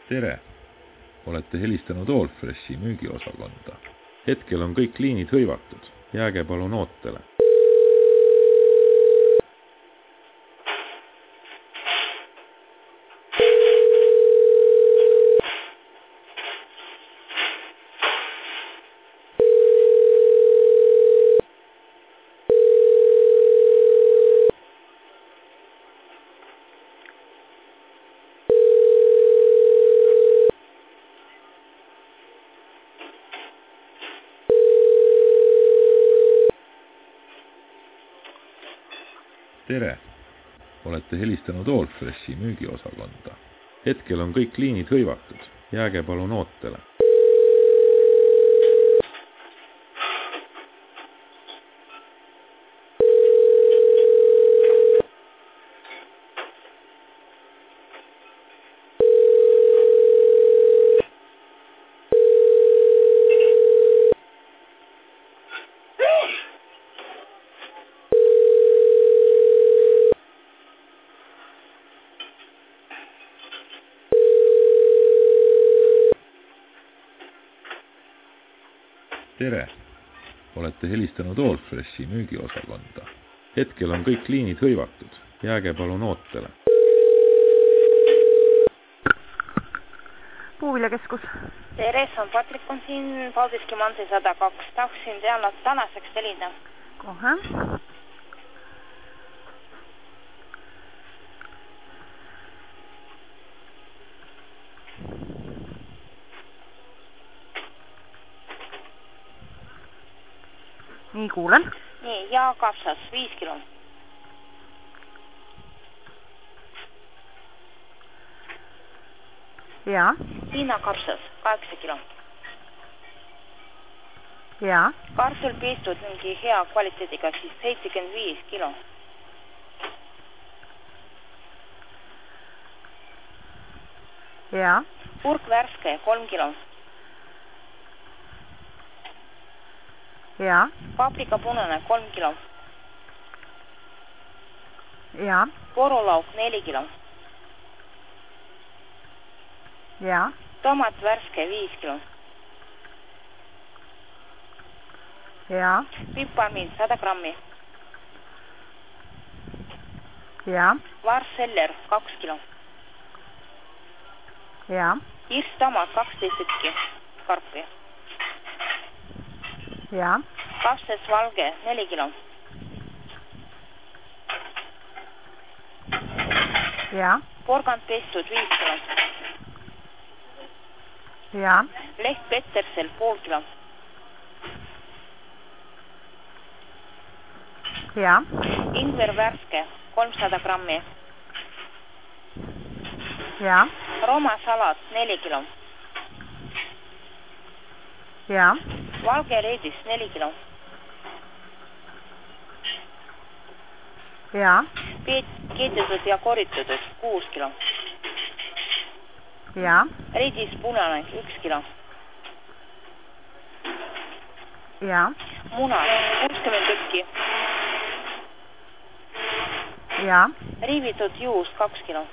Tere! Olete helistanud Allfreshi müügiosakonda. Hetkel on kõik liinid hõivatud. Jääge palun ootele. Tere! Olete helistanud Allfreshi müügiosakonda. Hetkel on kõik liinid hõivatud. Jääge palun ootele. Tere! Olete helistanud Allfreshi müügiosakonda. Hetkel on kõik liinid hõivatud. Jääge palun ootele. Puuviljakeskus. Tere, on Patrik on siin Paldiski Mansi 102. Tahaksin teada tänaseks telida. Kohe. Nii, kuulen. Nii, ja kapsas 5 kilo. Ja. Hiina kapsas 8 kilo. Ja. Kartul pistud mingi hea kvaliteediga siis 75 kilo. Ja. Purk värske 3 kilo. Ja. Paprika punane 3 kilo. Ja. Porolauk 4 kilo. Ja. Tomat värske 5 kilo. Ja. Piparmiin 100 grammi. Ja. Varsseller 2 kilo. Ja. Irstomat 12 tükki. Karpi. Ja. Kapsas valge 4 kilo. Ja. Porgand pestud 5 kilo. Ja. Leht Petersel pool kilo. Ja. Ingver värske 300 grammi. Ja. Roma salat 4 kilo. Ja. Valge reedis 4 kilo. Ja. Keedetud ja koritatud 6 kilo. Ja. Reedis punane 1 kilo. Ja. Muna 60 tükki. Ja. Riivitud juust 2 kilo.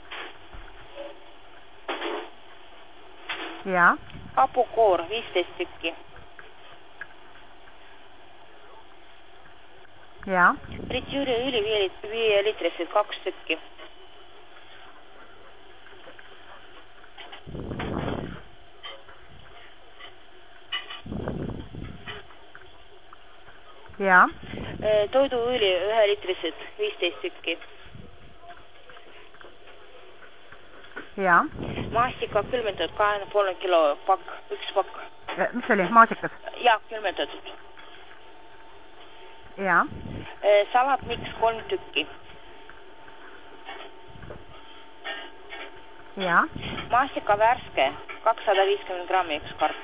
Ja. Hapukoor 15 tükki. Ja. Fritüüri õli 5 liitrised 2 tükki. Ja. Toiduõli 1 liitrised 15 tükki. Ja. Maastika külmentatud 2,5 kilo pakk, 1 pakk. Mis oli? Maasikas? Ja, külmentatud. Ja. Salatmiks 3 tükki. Ja. Maastika värske 250 grammi 1 karp.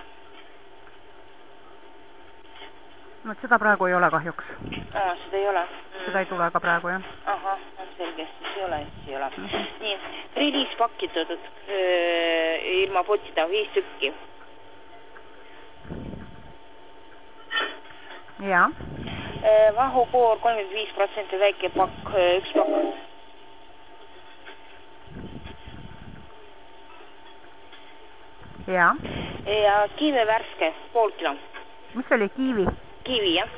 No, seda praegu ei ole kahjuks. Seda ei ole. Seda ei tule ka praegu, jah. Ahah, selge, siis ei ole, siis ei ole. Nii, grillis pakitud ilma potida 5 tükki. Ja. Vahukoor 35% väike pakk, 1 pakk. ja. Ja kiivi värske, pool kilo. Mis oli kiivi? Kiivi, jah.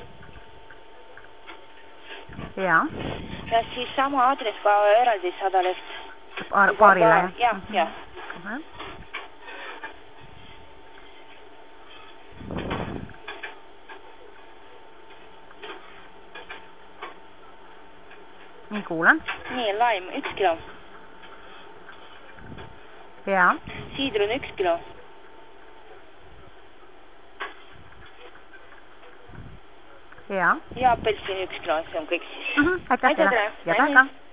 Ja. Ja siis sama adress ka eraldi 100 leht. Paarile, jah? Jah. Nii, kuulen. Nii, laim 1 kilo. Ja. Siidrun 1 kilo. Ja. Ja apelsin 1 kilo, see on kõik siis. Aitäh teile. Ja tänan ka.